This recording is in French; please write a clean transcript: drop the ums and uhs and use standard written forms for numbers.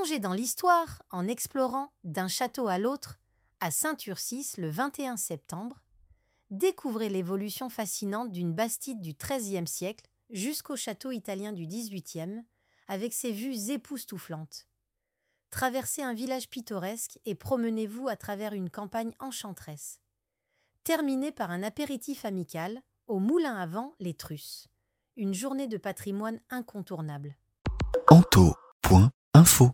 Plongez dans l'histoire en explorant d'un château à l'autre à Saint-Ursis le 21 septembre. Découvrez l'évolution fascinante d'une bastide du XIIIe siècle jusqu'au château italien du XVIIIe avec ses vues époustouflantes. Traversez un village pittoresque et promenez-vous à travers une campagne enchanteresse. Terminez par un apéritif amical au moulin à vent Les Trusses. Une journée de patrimoine incontournable. Anto.info